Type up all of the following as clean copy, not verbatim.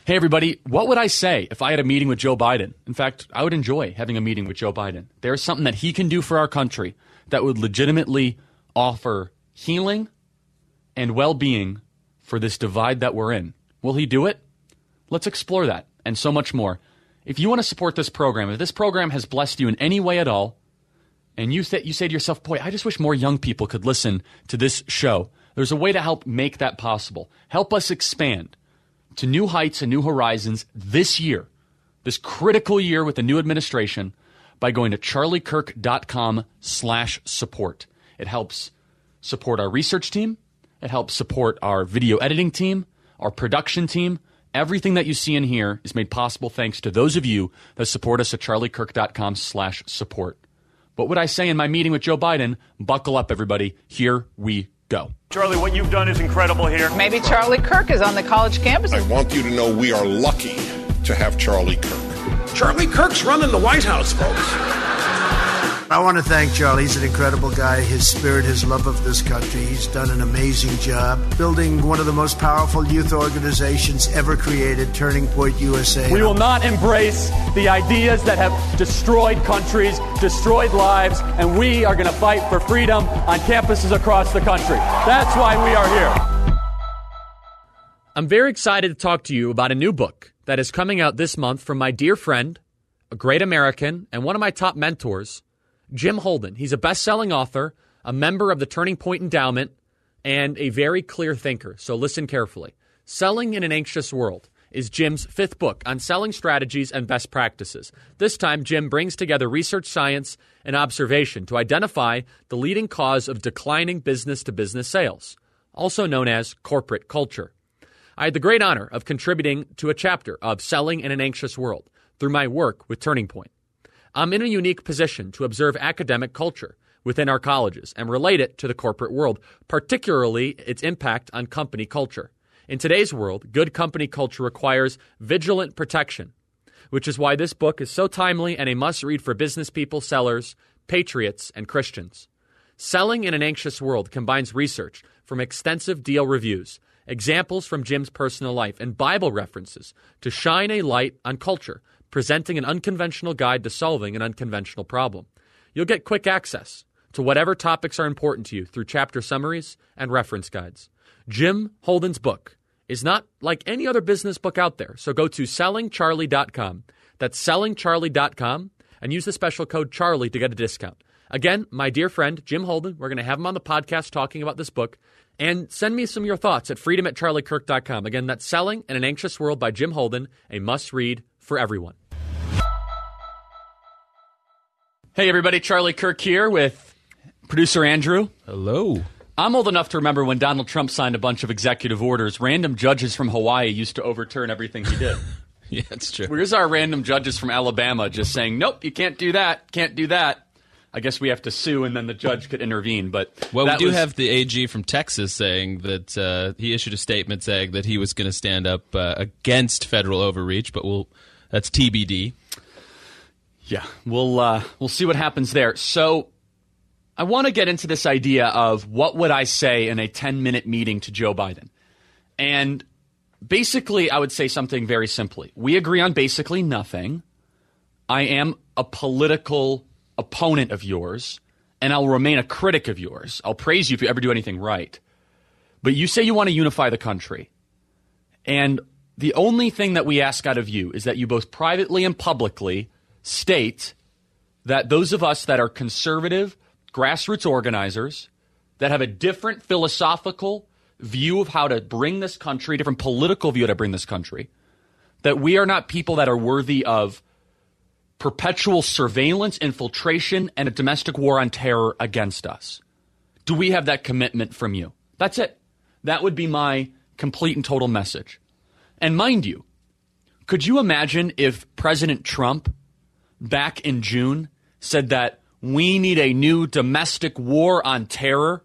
Hey, everybody, what would I say if I had a meeting with Joe Biden? In fact, I would enjoy having a meeting with Joe Biden. There's something that he can do for our country that would legitimately offer healing and well-being for this divide that we're in. Will he do it? Let's explore that and so much more. If you want to support this program, if this program has blessed you in any way at all, and you say to yourself, boy, I just wish more young people could listen to this show, there's a way to help make that possible. Help us expand to new heights and new horizons this year, this critical year with the new administration, by going to charliekirk.com/support. It helps support our research team. It helps support our video editing team, our production team. Everything that you see in here is made possible thanks to those of you that support us at charliekirk.com/support. What would I say in my meeting with Joe Biden? Buckle up, everybody. Here we go. Charlie, what you've done is incredible here. Maybe Charlie Kirk is on the college campus. I want you to know we are lucky to have Charlie Kirk. Charlie Kirk's running the White House, folks. I want to thank Charlie. He's an incredible guy. His spirit, his love of this country. He's done an amazing job building one of the most powerful youth organizations ever created, Turning Point USA. We will not embrace the ideas that have destroyed countries, destroyed lives, and we are going to fight for freedom on campuses across the country. That's why we are here. I'm very excited to talk to you about a new book that is coming out this month from my dear friend, a great American, and one of my top mentors, Jim Holden. He's a best-selling author, a member of the Turning Point Endowment, and a very clear thinker. So listen carefully. Selling in an Anxious World is Jim's fifth book on selling strategies and best practices. This time, Jim brings together research, science, and observation to identify the leading cause of declining business-to-business sales, also known as corporate culture. I had the great honor of contributing to a chapter of Selling in an Anxious World through my work with Turning Point. I'm in a unique position to observe academic culture within our colleges and relate it to the corporate world, particularly its impact on company culture. In today's world, good company culture requires vigilant protection, which is why this book is so timely and a must-read for business people, sellers, patriots, and Christians. Selling in an Anxious World combines research from extensive deal reviews, examples from Jim's personal life, and Bible references to shine a light on culture, presenting an unconventional guide to solving an unconventional problem. You'll get quick access to whatever topics are important to you through chapter summaries and reference guides. Jim Holden's book is not like any other business book out there, so go to sellingcharlie.com. That's sellingcharlie.com, and use the special code Charlie to get a discount. Again, my dear friend, Jim Holden, we're going to have him on the podcast talking about this book. And send me some of your thoughts at freedom@charliekirk.com. Again, that's Selling in an Anxious World by Jim Holden, a must-read for everyone. Hey, everybody. Charlie Kirk here with producer Andrew. Hello. I'm old enough to remember when Donald Trump signed a bunch of executive orders. Random judges from Hawaii used to overturn everything he did. Yeah, that's true. Where's our random judges from Alabama just saying, nope, you can't do that, can't do that. I guess we have to sue, and then the judge could intervene. But well, we do have the AG from Texas saying that he issued a statement saying that he was going to stand up against federal overreach, but that's TBD. Yeah, we'll see what happens there. So I want to get into this idea of what would I say in a 10-minute meeting to Joe Biden. And basically, I would say something very simply. We agree on basically nothing. I am a political opponent of yours, and I'll remain a critic of yours. I'll praise you if you ever do anything right. But you say you want to unify the country. And the only thing that we ask out of you is that you both privately and publicly state that those of us that are conservative, grassroots organizers, that have a different philosophical view of how to bring this country, different political view to bring this country, that we are not people that are worthy of perpetual surveillance, infiltration, and a domestic war on terror against us. Do we have that commitment from you? That's it. That would be my complete and total message. And mind you, could you imagine if President Trump back in June said that we need a new domestic war on terror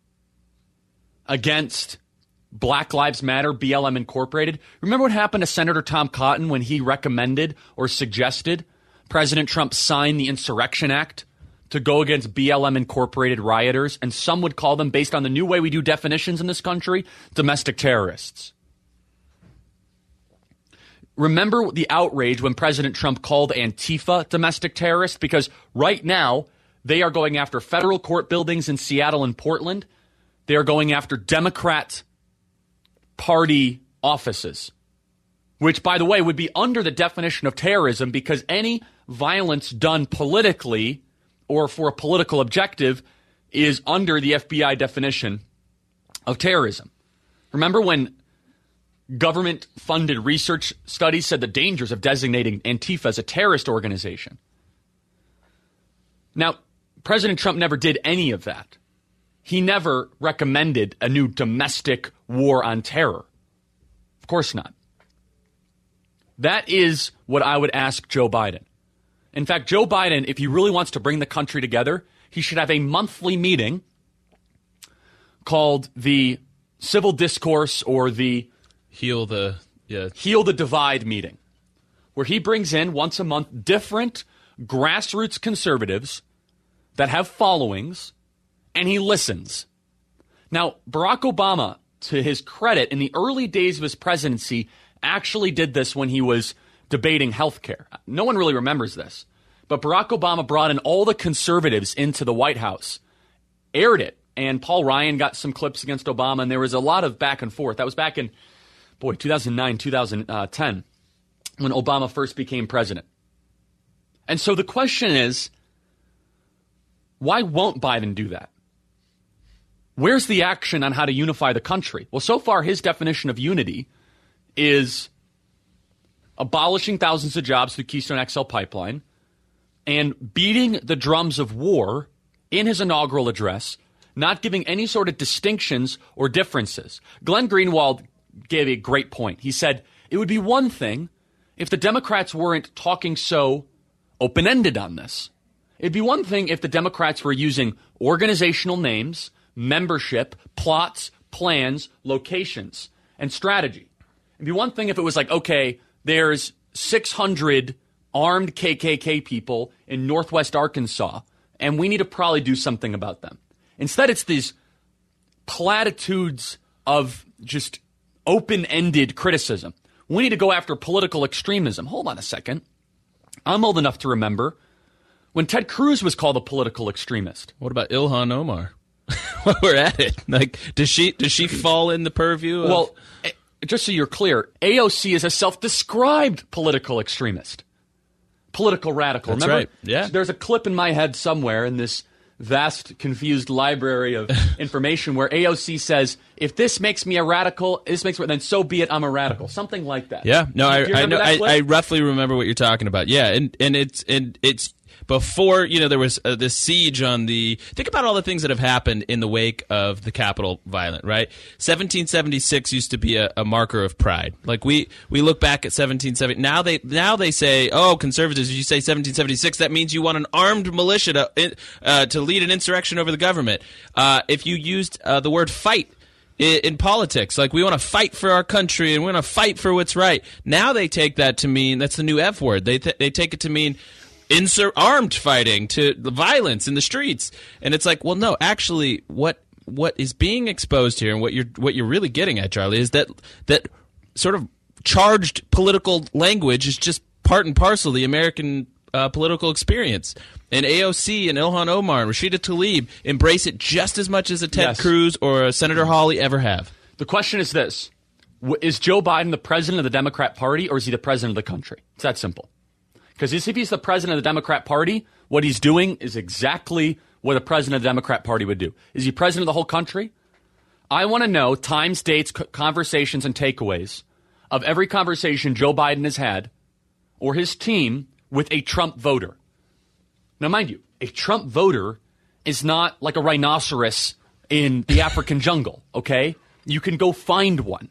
against Black Lives Matter, BLM Incorporated? Remember what happened to Senator Tom Cotton when he recommended or suggested President Trump signed the Insurrection Act to go against BLM Incorporated rioters, and some would call them, based on the new way we do definitions in this country, domestic terrorists. remember the outrage when President Trump called Antifa domestic terrorists? Because right now, they are going after federal court buildings in Seattle and Portland. They are going after Democrat Party offices, which, by the way, would be under the definition of terrorism because any violence done politically or for a political objective is under the FBI definition of terrorism. Remember when government-funded research studies said the dangers of designating Antifa as a terrorist organization? Now, President Trump never did any of that. He never recommended a new domestic war on terror. Of course not. That is what I would ask Joe Biden. In fact, Joe Biden, if he really wants to bring the country together, he should have a monthly meeting called the Civil Discourse or the Heal the Divide meeting, where he brings in once a month different grassroots conservatives that have followings, and he listens. Now, Barack Obama, to his credit, in the early days of his presidency, actually did this when he was debating health care. No one really remembers this, but Barack Obama brought in all the conservatives into the White House, aired it, and Paul Ryan got some clips against Obama, and there was a lot of back and forth. That was back in, 2009, 2010, when Obama first became president. And so the question is, why won't Biden do that? Where's the action on how to unify the country? Well, so far, his definition of unity is abolishing thousands of jobs through Keystone XL pipeline and beating the drums of war in his inaugural address, not giving any sort of distinctions or differences. Glenn Greenwald gave a great point. He said, it would be one thing if the Democrats weren't talking so open-ended on this. It'd be one thing if the Democrats were using organizational names, membership, plots, plans, locations, and strategy. It'd be one thing if it was like, okay, there's 600 armed KKK people in Northwest Arkansas, and we need to probably do something about them. Instead, it's these platitudes of just open-ended criticism. We need to go after political extremism. Hold on a second. I'm old enough to remember when Ted Cruz was called a political extremist. What about Ilhan Omar? While we're at it, like, does she fall in the purview of... Well, just so you're clear, AOC is a self-described political extremist, political radical. That's Remember? right. Yeah. There's a clip in my head somewhere in this vast, confused library of information where AOC says, if this makes me a radical, then so be it, I'm a radical. Something like that. Yeah. No, Do you remember that clip? I roughly remember what you're talking about. Yeah, and it's before, there was this siege on the... Think about all the things that have happened in the wake of the Capitol violence, right? 1776 used to be a marker of pride. Like, we look back at 1770. Now they say, oh, conservatives, if you say 1776, that means you want an armed militia to lead an insurrection over the government. If you used the word fight in politics, like, we want to fight for our country and we want to fight for what's right. Now they take that to mean, that's the new F word. They take it to mean armed fighting, to the violence in the streets. And it's like, well, no, actually what is being exposed here and what you're really getting at, Charlie, is that sort of charged political language is just part and parcel of the American political experience. And AOC and Ilhan Omar and Rashida Tlaib embrace it just as much as a Ted Cruz or a Senator Hawley ever have. The question is this. Is Joe Biden the president of the Democrat Party, or is he the president of the country? It's that simple. Because if he's the president of the Democrat Party, what he's doing is exactly what a president of the Democrat Party would do. Is he president of the whole country? I want to know times, dates, conversations, and takeaways of every conversation Joe Biden has had, or his team, with a Trump voter. Now, mind you, a Trump voter is not like a rhinoceros in the African jungle, okay? You can go find one.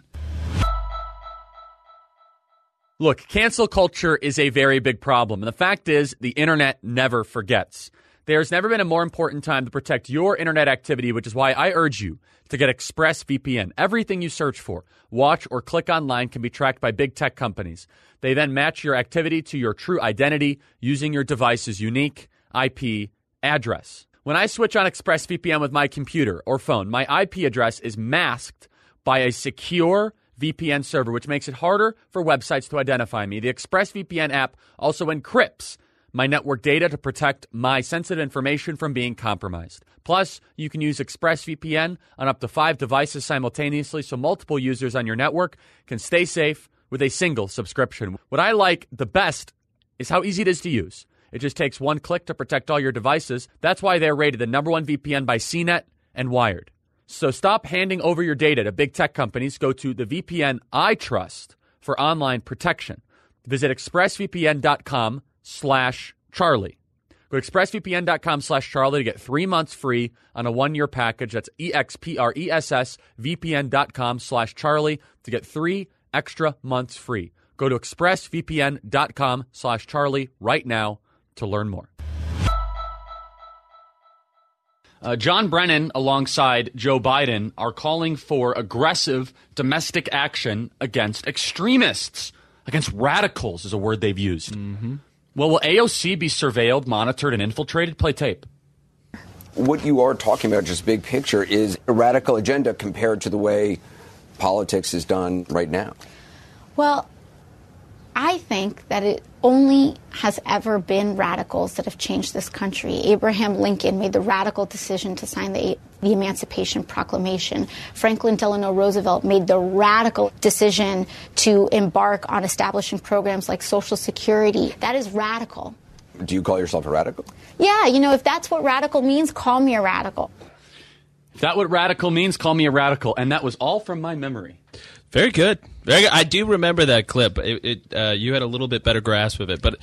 Look, cancel culture is a very big problem, and the fact is the internet never forgets. There's never been a more important time to protect your internet activity, which is why I urge you to get ExpressVPN. Everything you search for, watch, or click online can be tracked by big tech companies. They then match your activity to your true identity using your device's unique IP address. When I switch on ExpressVPN with my computer or phone, my IP address is masked by a secure VPN server, which makes it harder for websites to identify me. The ExpressVPN app also encrypts my network data to protect my sensitive information from being compromised. Plus, you can use ExpressVPN on up to 5 devices simultaneously, so multiple users on your network can stay safe with a single subscription. What I like the best is how easy it is to use. It just takes one click to protect all your devices. That's why they're rated the #1 VPN by CNET and Wired. So stop handing over your data to big tech companies. Go to the VPN I trust for online protection. Visit expressvpn.com/Charlie. Go to expressvpn.com/Charlie to get 3 months free on a 1-year package. That's expressvpn.com/Charlie to get 3 extra months free. Go to expressvpn.com/Charlie right now to learn more. John Brennan, alongside Joe Biden, are calling for aggressive domestic action against extremists. Against radicals is a word they've used. Mm-hmm. Well, will AOC be surveilled, monitored, and infiltrated? Play tape. What you are talking about, just big picture, is a radical agenda compared to the way politics is done right now. Well, I think that it only has ever been radicals that have changed this country. Abraham Lincoln made the radical decision to sign the Emancipation Proclamation. Franklin Delano Roosevelt made the radical decision to embark on establishing programs like Social Security. That is radical. Do you call yourself a radical? Yeah, if that's what radical means, call me a radical. If that's what radical means, call me a radical. And that was all from my memory. Very good. Very good. I do remember that clip. You had a little bit better grasp of it, but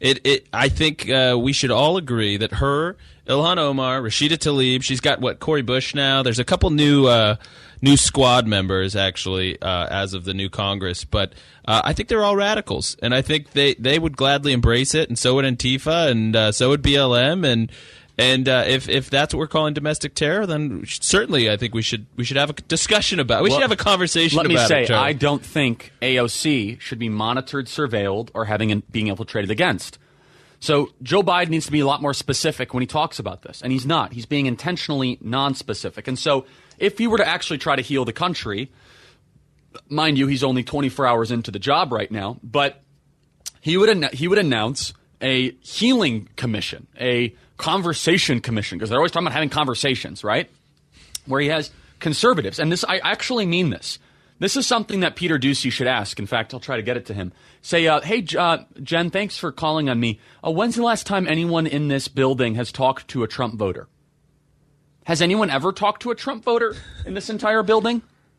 I think we should all agree that her, Ilhan Omar, Rashida Tlaib, she's got Cori Bush now. There's a couple new squad members actually as of the new Congress, but I think they're all radicals, and I think they would gladly embrace it, and so would Antifa, and so would BLM, and if that's what we're calling domestic terror, then certainly I think we should have a discussion about it. We should have a conversation about it. Let me say, Charlie. I don't think AOC should be monitored, surveilled, or being infiltrated against. So Joe Biden needs to be a lot more specific when he talks about this, and he's not. He's being intentionally non-specific. And so if he were to actually try to heal the country, mind you, he's only 24 hours into the job right now, but he would announce a healing commission, a conversation commission, because they're always talking about having conversations, right? Where he has conservatives. And this, I actually mean this. This is something that Peter Doocy should ask. In fact, I'll try to get it to him. Say, hey, Jen, thanks for calling on me. When's the last time anyone in this building has talked to a Trump voter? Has anyone ever talked to a Trump voter in this entire building?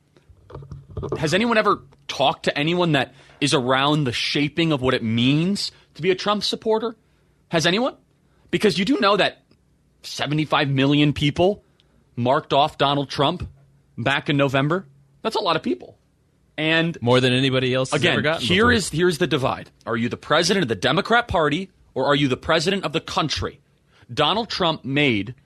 Has anyone ever talked to anyone that is around the shaping of what it means to be a Trump supporter? Has anyone? Because you do know that 75 million people marked off Donald Trump back in November. That's a lot of people. And more than anybody else has ever gotten before. Here's the divide. Are you the president of the Democrat Party or are you the president of the country? Donald Trump made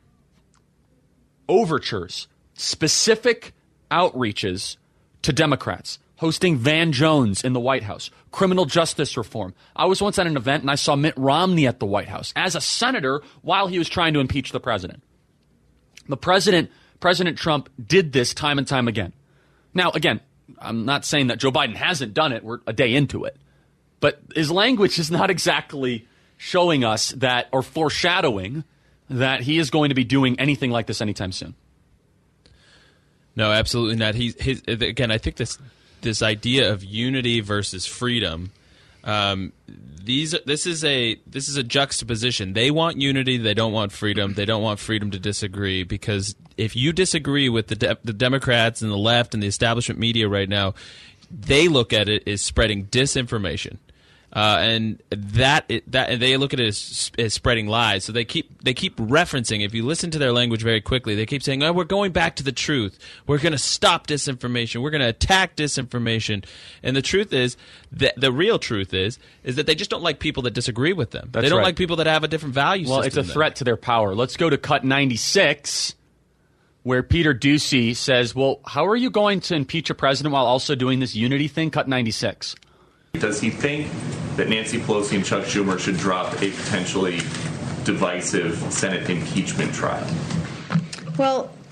overtures, specific outreaches to Democrats, hosting Van Jones in the White House, criminal justice reform. I was once at an event and I saw Mitt Romney at the White House as a senator while he was trying to impeach the president. President Trump did this time and time again. Now, again, I'm not saying that Joe Biden hasn't done it. We're a day into it. But his language is not exactly showing us that or foreshadowing that he is going to be doing anything like this anytime soon. No, absolutely not. Again, I think this idea of unity versus freedom, this is a juxtaposition. They want unity. They don't want freedom. They don't want freedom to disagree, because if you disagree with the Democrats and the left and the establishment media right now, they look at it as spreading disinformation. And they look at it as spreading lies. So they keep referencing. If you listen to their language very quickly, they keep saying, "Oh, we're going back to the truth. We're going to stop disinformation. We're going to attack disinformation." And the truth is, the real truth is that they just don't like people that disagree with them. They don't like people that have a different value system. Well, it's a threat to their power. Let's go to cut 96, where Peter Doocy says, "Well, how are you going to impeach a president while also doing this unity thing?" Cut 96. Does he think that Nancy Pelosi and Chuck Schumer should drop a potentially divisive Senate impeachment trial? Well,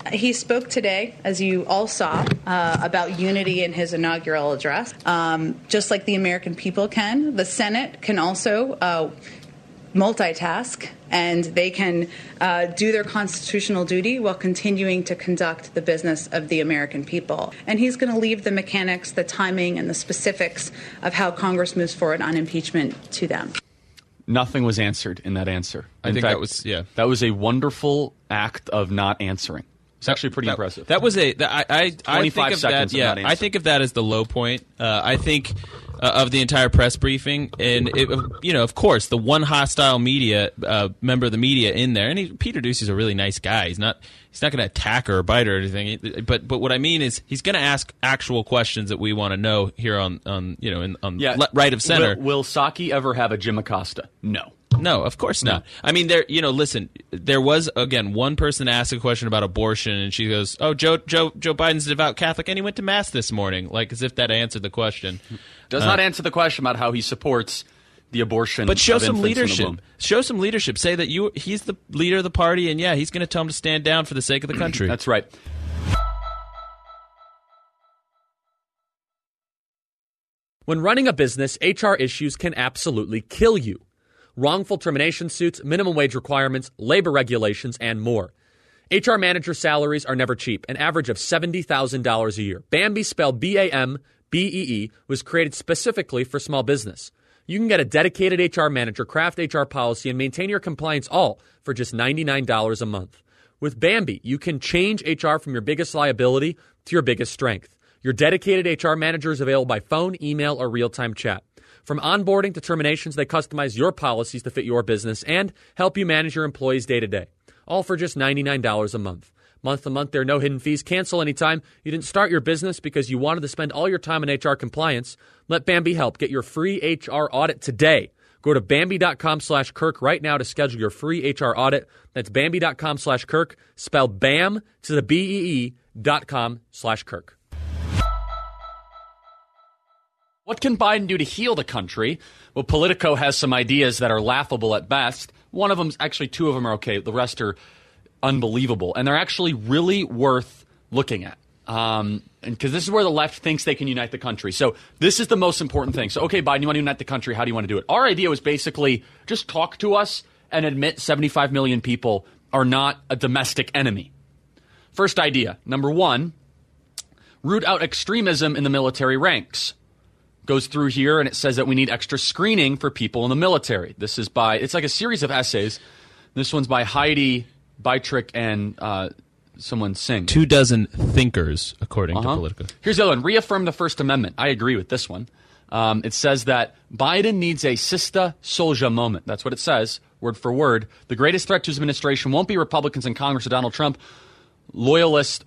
He spoke today, as you all saw, about unity in his inaugural address. Just like the American people can, the Senate can also multitask, and they can do their constitutional duty while continuing to conduct the business of the American people. And he's going to leave the mechanics, the timing, and the specifics of how Congress moves forward on impeachment to them. Nothing was answered in that answer. I think that was a wonderful act of not answering. It's actually pretty impressive. That was I think of that. Yeah, I think of that as the low point. I think of the entire press briefing, and of course, the one hostile media member of the media in there, and Peter Doocy's a really nice guy. He's not going to attack her or bite her or anything. But what I mean is, he's going to ask actual questions that we want to know here on right of center. Will Psaki ever have a Jim Acosta? No. No, of course not. I mean, listen, there was, again, one person asked a question about abortion, and she goes, oh, Joe Biden's a devout Catholic, and he went to Mass this morning, like as if that answered the question. Does not answer the question about how he supports the abortion. But show some leadership. Show some leadership. Say that he's the leader of the party, and he's going to tell him to stand down for the sake of the country. That's right. When running a business, HR issues can absolutely kill you. Wrongful termination suits, minimum wage requirements, labor regulations, and more. HR manager salaries are never cheap, an average of $70,000 a year. Bambee, spelled B-A-M-B-E-E, was created specifically for small business. You can get a dedicated HR manager, craft HR policy, and maintain your compliance all for just $99 a month. With Bambee, you can change HR from your biggest liability to your biggest strength. Your dedicated HR manager is available by phone, email, or real-time chat. From onboarding to terminations, they customize your policies to fit your business and help you manage your employees day to day. All for just $99 a month. Month to month, there are no hidden fees. Cancel anytime you didn't start your business because you wanted to spend all your time in HR compliance. Let Bambee help. Get your free HR audit today. Go to Bambee.com/Kirk right now to schedule your free HR audit. That's Bambee.com/Kirk, spelled BAM to the BEE.com/Kirk. What can Biden do to heal the country? Well, Politico has some ideas that are laughable at best. One of them, actually two of them are okay. The rest are unbelievable. And they're actually really worth looking at. Because this is where the left thinks they can unite the country. So this is the most important thing. So, okay, Biden, you want to unite the country. How do you want to do it? Our idea was basically just talk to us and admit 75 million people are not a domestic enemy. First idea, number one, root out extremism in the military ranks. Goes through here, and it says that we need extra screening for people in the military. This is it's like a series of essays. This one's by Heidi Beitrick and someone Singh. 24 thinkers, according to Politico. Here's the other one. Reaffirm the First Amendment. I agree with this one. It says that Biden needs a Sista Solja moment. That's what it says, word for word. The greatest threat to his administration won't be Republicans in Congress or Donald Trump, loyalists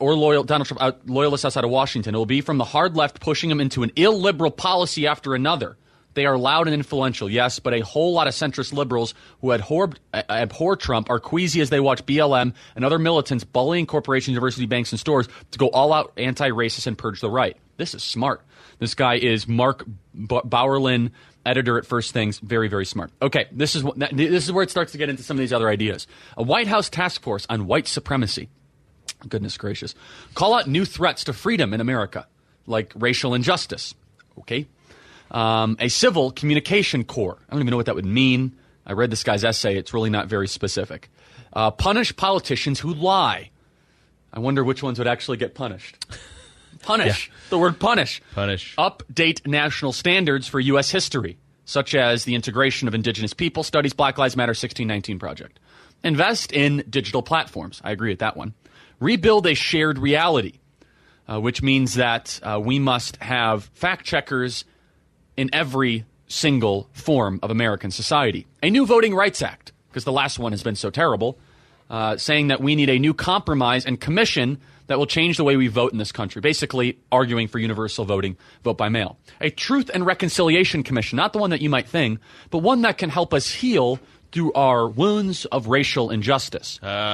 outside of Washington. It will be from the hard left pushing him into an illiberal policy after another. They are loud and influential, yes, but a whole lot of centrist liberals who abhor Trump are queasy as they watch BLM and other militants bullying corporations, university banks, and stores to go all out anti-racist and purge the right. This is smart. This guy is Mark Bauerlin, editor at First Things. Very, very smart. Okay, this is where it starts to get into some of these other ideas. A White House task force on white supremacy. Goodness gracious. Call out new threats to freedom in America, like racial injustice. Okay. A civil communication corps. I don't even know what that would mean. I read this guy's essay. It's really not very specific. Punish politicians who lie. I wonder which ones would actually get punished. Punish. Yeah. The word punish. Punish. Update national standards for U.S. history, such as the integration of indigenous people studies, Black Lives Matter 1619 project. Invest in digital platforms. I agree with that one. Rebuild a shared reality, which means that we must have fact checkers in every single form of American society. A new Voting Rights Act, because the last one has been so terrible, saying that we need a new compromise and commission that will change the way we vote in this country, basically arguing for universal voting, vote by mail. A Truth and Reconciliation Commission, not the one that you might think, but one that can help us heal through our wounds of racial injustice.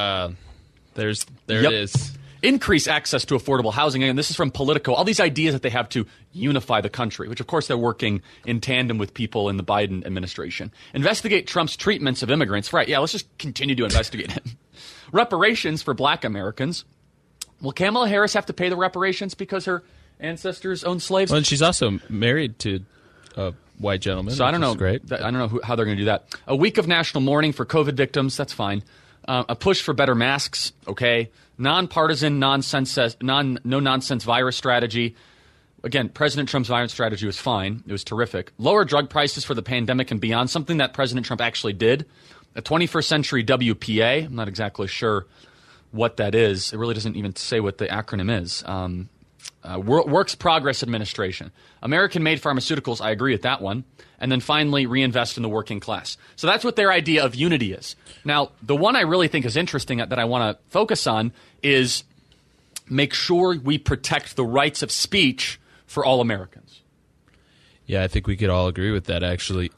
There it is. Increase access to affordable housing. And this is from Politico. All these ideas that they have to unify the country, which of course they're working in tandem with people in the Biden administration. Investigate Trump's treatments of immigrants. Right, yeah, let's just continue to investigate him. Reparations for black Americans. Will Kamala Harris have to pay the reparations because her ancestors owned slaves? Well, and she's also married to a white gentleman. So I don't know. Great. I don't know how they're going to do that. A week of national mourning for COVID victims. That's fine. A push for better masks. Okay. Nonpartisan, no nonsense virus strategy. Again, President Trump's virus strategy was fine. It was terrific. Lower drug prices for the pandemic and beyond. Something that President Trump actually did. A 21st century WPA. I'm not exactly sure what that is. It really doesn't even say what the acronym is. Works Progress Administration. American-made pharmaceuticals, I agree with that one. And then finally, reinvest in the working class. So that's what their idea of unity is. Now, the one I really think is interesting that I want to focus on is make sure we protect the rights of speech for all Americans. Yeah, I think we could all agree with that, actually.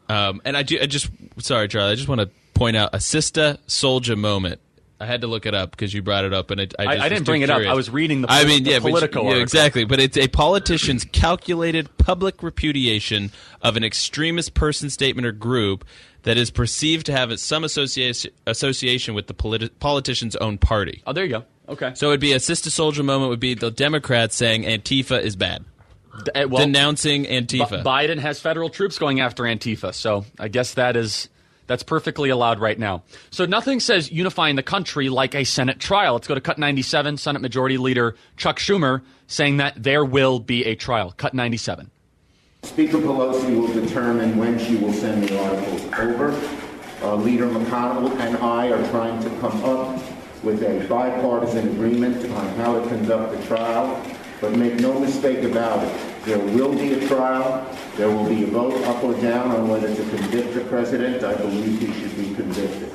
Sorry, Charlie, I just want to point out a Sister Soldier moment. I had to look it up because you brought it up, and I didn't bring it up. I was reading the Politico article. Exactly. But it's a politician's calculated public repudiation of an extremist person, statement, or group that is perceived to have some association with the politician's own party. Oh, there you go. Okay. So it would be a Sister Soldier moment would be the Democrats saying Antifa is bad. Denouncing Antifa. Biden has federal troops going after Antifa, so I guess that's perfectly allowed right now. So nothing says unifying the country like a Senate trial. Let's go to Cut 97, Senate Majority Leader Chuck Schumer saying that there will be a trial. Cut 97. Speaker Pelosi will determine when she will send the articles over. Leader McConnell and I are trying to come up with a bipartisan agreement on how to conduct the trial. But make no mistake about it, there will be a trial. There will be a vote up or down on whether to convict the president. I believe he should be convicted.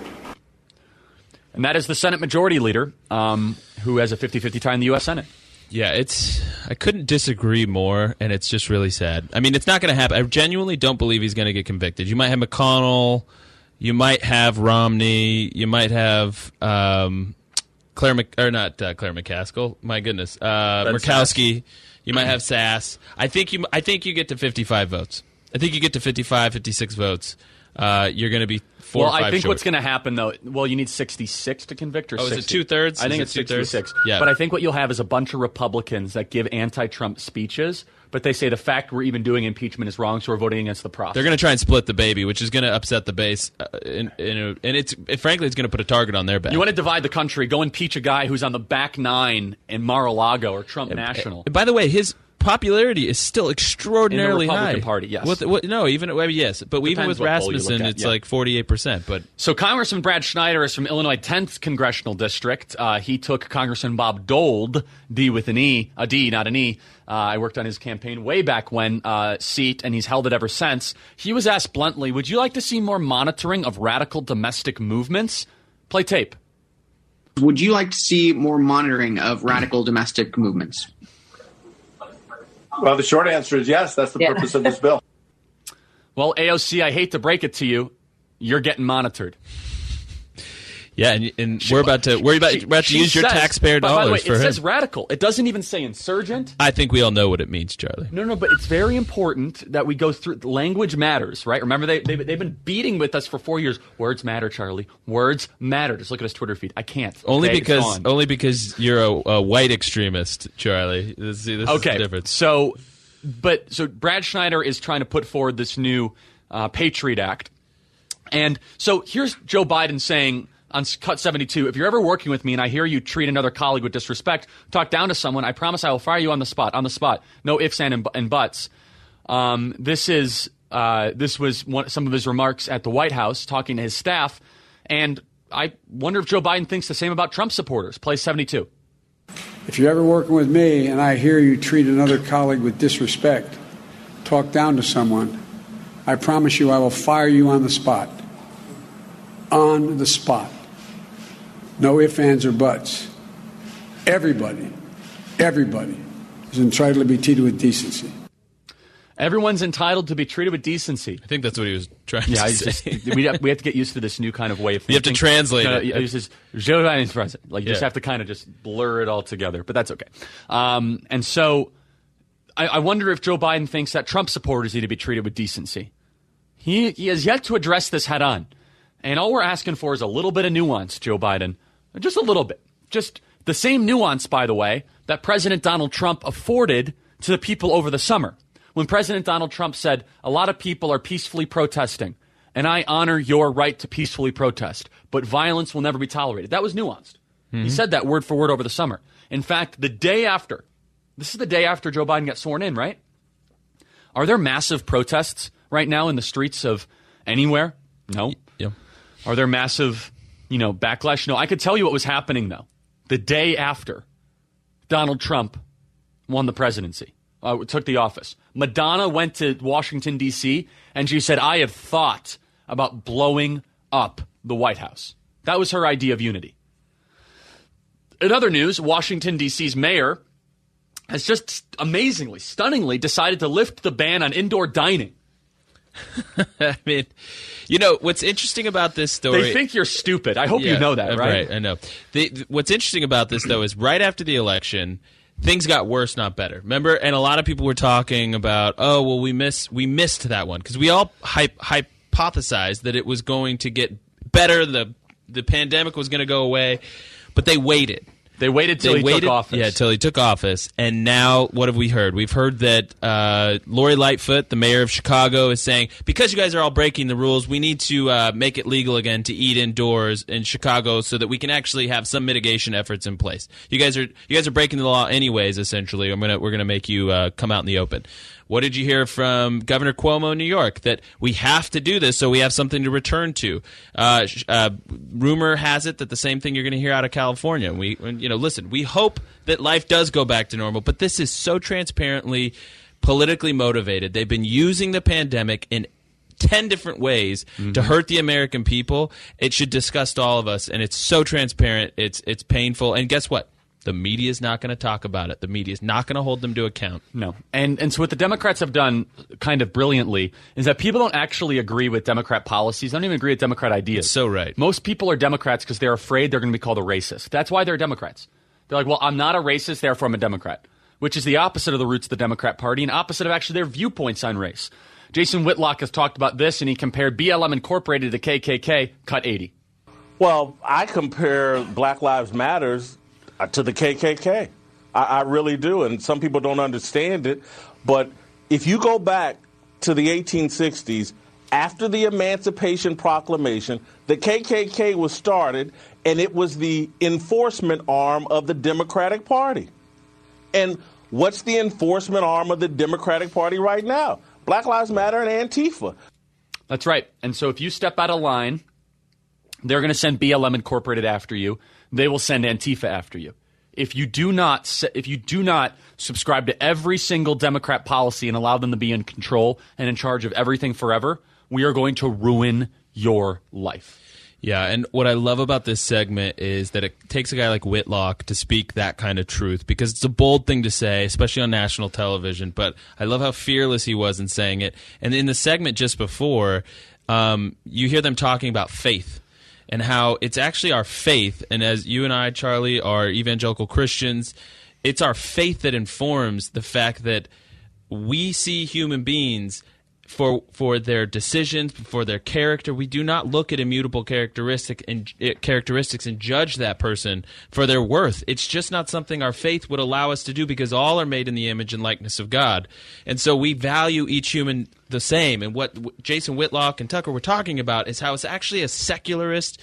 And that is the Senate Majority Leader, who has a 50-50 tie in the U.S. Senate. Yeah, I couldn't disagree more, and it's just really sad. I mean, it's not going to happen. I genuinely don't believe he's going to get convicted. You might have McConnell, you might have Romney, you might have Claire McCaskill. My goodness, Murkowski. Sass. You might have Sass. I think you get to 55 votes. I think you get to 55, 56 votes. You're going to be 4 or 5 I think short. what's going to happen, though, you need 66 to convict or 60? Is it two-thirds? I think it's 66. Yeah. But I think what you'll have is a bunch of Republicans that give anti-Trump speeches, but they say the fact we're even doing impeachment is wrong, so we're voting against the process. They're going to try and split the baby, which is going to upset the base, and frankly, it's going to put a target on their back. You want to divide the country, go impeach a guy who's on the back nine in Mar-a-Lago or Trump National. By the way, his popularity is still extraordinarily in the Republican high. Party, yes. Yes, but even with Rasmussen, it's like 48%. But so Congressman Brad Schneider is from Illinois 10th Congressional District. He took Congressman Bob Dole, D with an E, a D, not an E. I worked on his campaign way back when seat, and he's held it ever since. He was asked bluntly, would you like to see more monitoring of radical domestic movements? Play tape. Would you like to see more monitoring of radical domestic movements? Well, the short answer is yes. That's the purpose of this bill. Well, AOC, I hate to break it to you, you're getting monitored. Yeah, and we're about to use your taxpayer dollars. By the way, for it says radical. It doesn't even say insurgent. I think we all know what it means, Charlie. No, but it's very important that we go through. Language matters, right? Remember, they've been beating with us for 4 years. Words matter, Charlie. Words matter. Just look at his Twitter feed. I can't. Only because you're a white extremist, Charlie. This is the difference. So Brad Schneider is trying to put forward this new Patriot Act, and so here's Joe Biden saying on Cut 72, if you're ever working with me and I hear you treat another colleague with disrespect, talk down to someone, I promise I will fire you on the spot. No ifs, and buts. This was some of his remarks at the White House, talking to his staff, and I wonder if Joe Biden thinks the same about Trump supporters. Play 72. If you're ever working with me and I hear you treat another colleague with disrespect, talk down to someone, I promise you I will fire you on the spot. On the spot. No ifs, ands, or buts. Everybody is entitled to be treated with decency. Everyone's entitled to be treated with decency. I think that's what he was trying to say. We have to get used to this new kind of way of thinking. You have to translate it. It's just Joe Biden's president. You just have to kind of just blur it all together. But that's okay. And so I wonder if Joe Biden thinks that Trump supporters need to be treated with decency. He has yet to address this head on. And all we're asking for is a little bit of nuance, Joe Biden. Just a little bit. Just The same nuance, by the way, that President Donald Trump afforded to the people over the summer. When President Donald Trump said, a lot of people are peacefully protesting, and I honor your right to peacefully protest, but violence will never be tolerated. That was nuanced. He said that word for word over the summer. In fact, the day after, this is the day after Joe Biden got sworn in, right? Are there massive protests right now in the streets of anywhere? No. Yeah. Are there massive, backlash? No. I could tell you what was happening, though. The day after Donald Trump won the presidency, took the office, Madonna went to Washington, D.C., and she said, I have thought about blowing up the White House. That was her idea of unity. In other news, Washington, D.C.'s mayor has just amazingly, stunningly decided to lift the ban on indoor dining. I mean, what's interesting about this story... They think you're stupid. I hope you know that, right? Right, I know. What's interesting about this, though, is right after the election, things got worse, not better. Remember? And a lot of people were talking about, we missed that one. Because we all hypothesized that it was going to get better, the pandemic was going to go away, but they waited. They waited till he took office. Yeah, till he took office. And now, what have we heard? We've heard that Lori Lightfoot, the mayor of Chicago, is saying, because you guys are all breaking the rules, we need to make it legal again to eat indoors in Chicago so that we can actually have some mitigation efforts in place. You guys are breaking the law anyways, essentially. We're gonna make you come out in the open. What did you hear from Governor Cuomo in New York? That we have to do this so we have something to return to. Rumor has it that the same thing you're going to hear out of California. Listen, we hope that life does go back to normal, but this is so transparently politically motivated. They've been using the pandemic in 10 different ways to hurt the American people. It should disgust all of us, and it's so transparent. It's painful. And guess what? The media is not going to talk about it. The media is not going to hold them to account. No. And so what the Democrats have done kind of brilliantly is that people don't actually agree with Democrat policies. They don't even agree with Democrat ideas. It's so right. Most people are Democrats because they're afraid they're going to be called a racist. That's why they're Democrats. They're like, well, I'm not a racist, therefore I'm a Democrat, which is the opposite of the roots of the Democrat Party and opposite of actually their viewpoints on race. Jason Whitlock has talked about this, and he compared BLM Incorporated to KKK, cut 80. Well, I compare Black Lives Matters to the KKK. I really do, and some people don't understand it. But if you go back to the 1860s, after the Emancipation Proclamation, the KKK was started, and it was the enforcement arm of the Democratic Party. And what's the enforcement arm of the Democratic Party right now? Black Lives Matter and Antifa. That's right. And so if you step out of line, they're going to send BLM Incorporated after you. They will send Antifa after you. If you do not subscribe to every single Democrat policy and allow them to be in control and in charge of everything forever, we are going to ruin your life. Yeah, and what I love about this segment is that it takes a guy like Whitlock to speak that kind of truth, because it's a bold thing to say, especially on national television, but I love how fearless he was in saying it. And in the segment just before, you hear them talking about faith and how it's actually our faith, and as you and I, Charlie, are evangelical Christians, it's our faith that informs the fact that we see human beings for their decisions, for their character. We do not look at immutable characteristics and judge that person for their worth. It's just not something our faith would allow us to do, because all are made in the image and likeness of God. And so we value each human the same. And what Jason Whitlock and Tucker were talking about is how it's actually a secularist,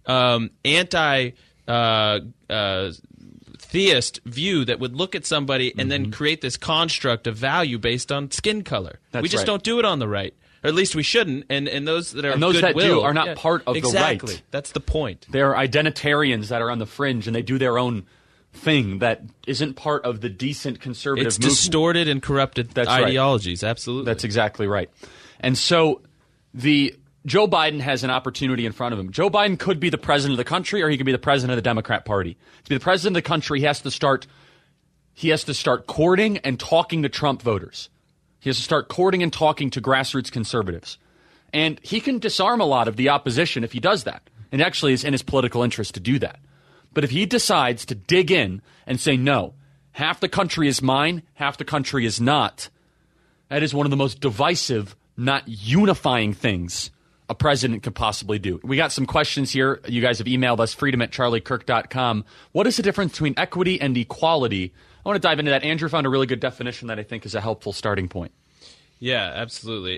theist view that would look at somebody and then create this construct of value based on skin color. We just don't do it on the right, or at least we shouldn't. And those that are and those goodwill, that do are not part of exactly. the right. That's the point. They're identitarians that are on the fringe, and they do their own thing that isn't part of the decent conservative movement. It's distorted and corrupted ideologies. Right. Absolutely, that's exactly right. And so Joe Biden has an opportunity in front of him. Joe Biden could be the president of the country, or he could be the president of the Democrat Party. To be the president of the country, he has to start courting and talking to Trump voters. He has to start courting and talking to grassroots conservatives. And he can disarm a lot of the opposition if he does that. And actually is in his political interest to do that. But if he decides to dig in and say, no, half the country is mine, half the country is not, that is one of the most divisive, not unifying things a president could possibly do. We got some questions here. You guys have emailed us, freedom@charliekirk.com. What is the difference between equity and equality? I want to dive into that. Andrew found a really good definition that I think is a helpful starting point. Yeah, absolutely.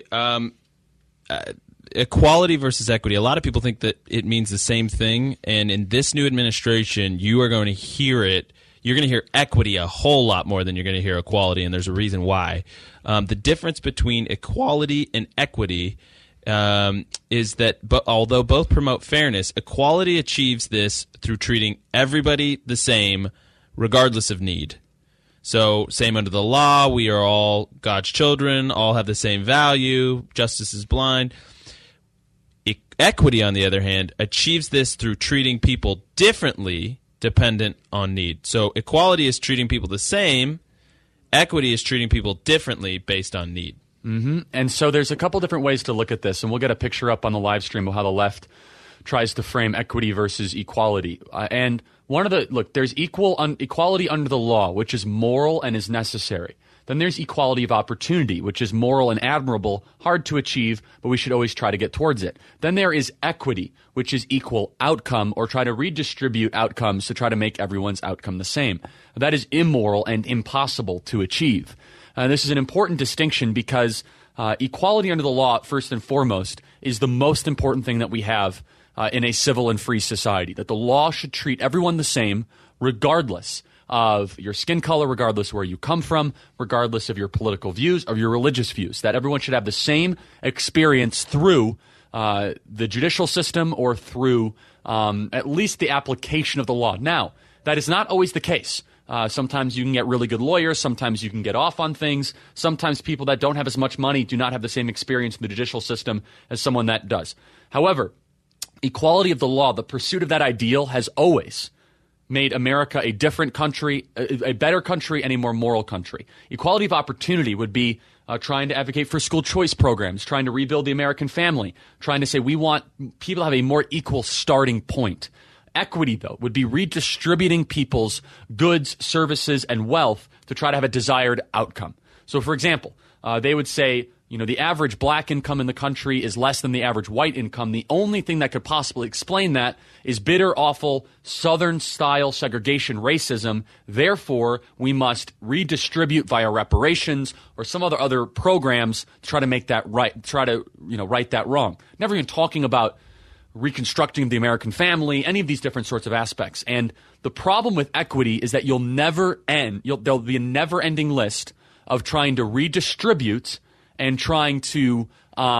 Equality versus equity. A lot of people think that it means the same thing, and in this new administration, you are going to hear it. You're going to hear equity a whole lot more than you're going to hear equality, and there's a reason why. The difference between equality and equity is that although both promote fairness, equality achieves this through treating everybody the same, regardless of need. So, same under the law, we are all God's children, all have the same value, justice is blind. Equity, on the other hand, achieves this through treating people differently dependent on need. So, equality is treating people the same, equity is treating people differently based on need. Mm-hmm. And so there's a couple different ways to look at this, and we'll get a picture up on the live stream of how the left tries to frame equity versus equality. And one of there's equality under the law, which is moral and is necessary. Then there's equality of opportunity, which is moral and admirable, hard to achieve, but we should always try to get towards it. Then there is equity, which is equal outcome, or try to redistribute outcomes to try to make everyone's outcome the same. That is immoral and impossible to achieve. This is an important distinction because equality under the law, first and foremost, is the most important thing that we have in a civil and free society, that the law should treat everyone the same regardless of your skin color, regardless of where you come from, regardless of your political views or your religious views, that everyone should have the same experience through the judicial system or through at least the application of the law. Now, that is not always the case. Sometimes you can get really good lawyers. Sometimes you can get off on things. Sometimes people that don't have as much money do not have the same experience in the judicial system as someone that does. However, equality of the law, the pursuit of that ideal, has always made America a different country, a better country, and a more moral country. Equality of opportunity would be trying to advocate for school choice programs, trying to rebuild the American family, trying to say we want people to have a more equal starting point. Equity, though, would be redistributing people's goods, services, and wealth to try to have a desired outcome. So, for example, they would say, the average black income in the country is less than the average white income. The only thing that could possibly explain that is bitter, awful, Southern-style segregation racism. Therefore, we must redistribute via reparations or some other programs to try to make that right, try to right that wrong. Never even talking about reconstructing the American family, any of these different sorts of aspects. And the problem with equity is that there'll be a never-ending list of trying to redistribute and trying to,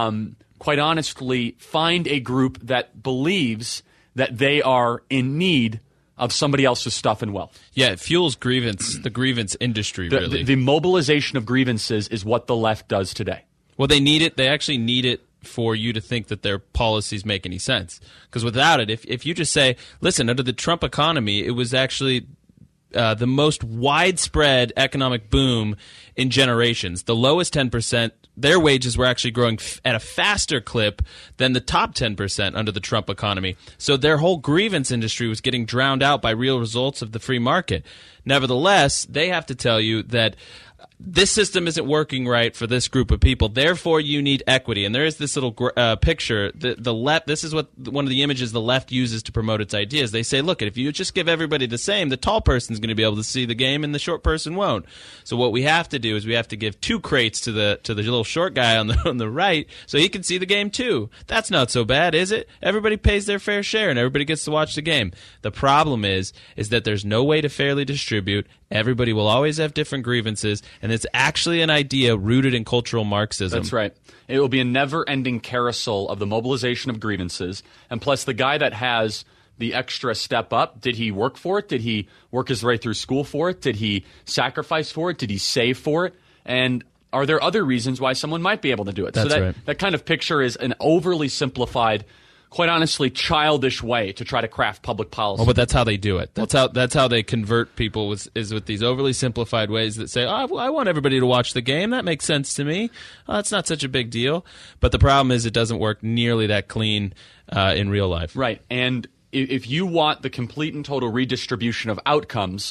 quite honestly, find a group that believes that they are in need of somebody else's stuff and wealth. Yeah, it fuels the grievance industry, really. The mobilization of grievances is what the left does today. Well, they need it. They actually need it for you to think that their policies make any sense. Because without it, if you just say, listen, under the Trump economy, it was actually the most widespread economic boom in generations. The lowest 10%, their wages were actually growing at a faster clip than the top 10% under the Trump economy. So their whole grievance industry was getting drowned out by real results of the free market. Nevertheless, they have to tell you that this system isn't working right for this group of people. Therefore, you need equity. And there is this little picture. The left. This is what one of the images the left uses to promote its ideas. They say, look, if you just give everybody the same, the tall person's going to be able to see the game and the short person won't. So what we have to do is we have to give 2 crates to the little short guy on the right so he can see the game too. That's not so bad, is it? Everybody pays their fair share and everybody gets to watch the game. The problem is that there's no way to fairly distribute. Everybody will always have different grievances, and it's actually an idea rooted in cultural Marxism. That's right. It will be a never-ending carousel of the mobilization of grievances, and plus the guy that has the extra step up, did he work for it? Did he work his way through school for it? Did he sacrifice for it? Did he save for it? And are there other reasons why someone might be able to do it? That's right. That kind of picture is an overly simplified, quite honestly, childish way to try to craft public policy. Oh, but that's how they do it. That's how they convert people is with these overly simplified ways that say, I want everybody to watch the game. That makes sense to me. It's not such a big deal. But the problem is it doesn't work nearly that clean in real life. Right. And if you want the complete and total redistribution of outcomes,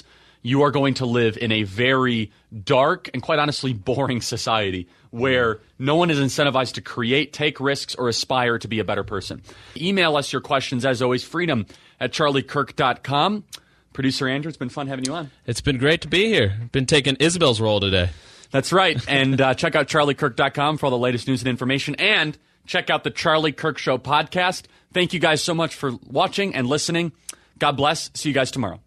you are going to live in a very dark and, quite honestly, boring society where no one is incentivized to create, take risks, or aspire to be a better person. Email us your questions, as always, freedom@charliekirk.com. Producer Andrew, it's been fun having you on. It's been great to be here. Been taking Isabel's role today. That's right. And check out charliekirk.com for all the latest news and information. And check out the Charlie Kirk Show podcast. Thank you guys so much for watching and listening. God bless. See you guys tomorrow.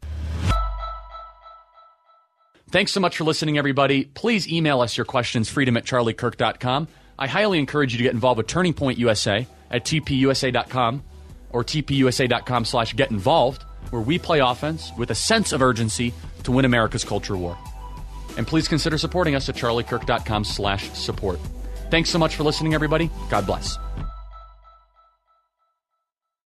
Thanks so much for listening, everybody. Please email us your questions, freedom@charliekirk.com. I highly encourage you to get involved with Turning Point USA at tpusa.com or tpusa.com/getinvolved, where we play offense with a sense of urgency to win America's culture war. And please consider supporting us at charliekirk.com/support. Thanks so much for listening, everybody. God bless.